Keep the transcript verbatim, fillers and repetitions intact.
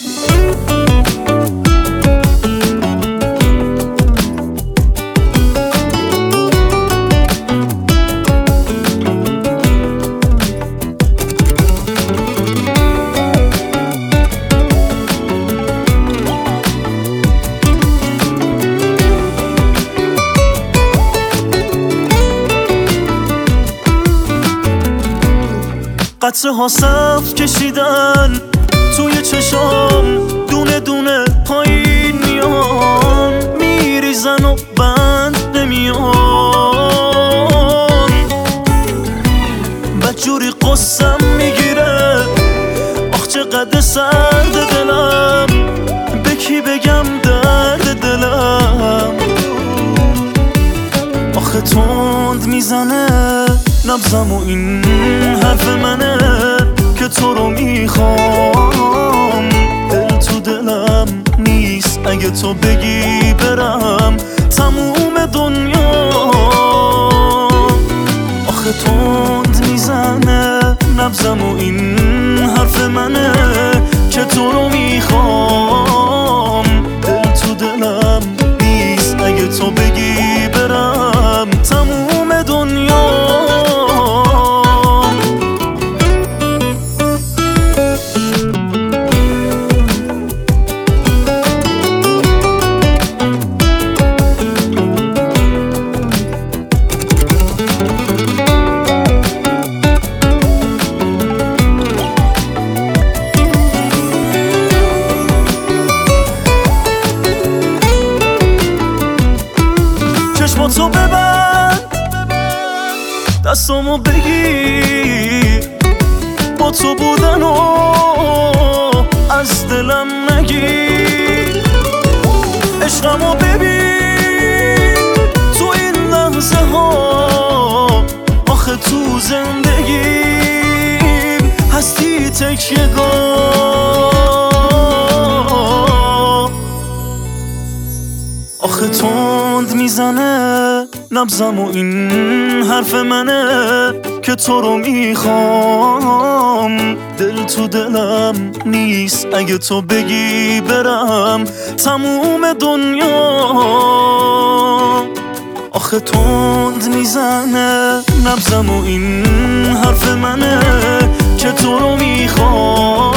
قطره ها صف کشیدن توی چشام، دونه دونه پایین میان، میریزن و بند نمیان. بدجوری قصم میگیره، آخ چقدر سرد دلم، به کی بگم درد دلم. آخه تند میزنه نبضم و این حرف منه که تو رو میخوام. دل تو دلم نیست اگه تو بگی برم تموم دنیا. آخه تند میزنه نبضم و این حرف منه که تو رو میخوام. دل تو دلم نیست اگه تو بگی برم تموم دنیا. چشماتو ببند، دستامو بگیر، با تو بودن و از دلم نگیر. عشقمو ببین تو این لحظه ها، آخه تو زندگیم هستی تکیه‌گاه. آخه تند میزنه نبضم و این حرف منه که تو رو میخوام. دل تو دلم نیست اگه تو بگی برم تموم دنیا. آخه تند میزنه نبضم و این حرف منه که تو رو میخوام.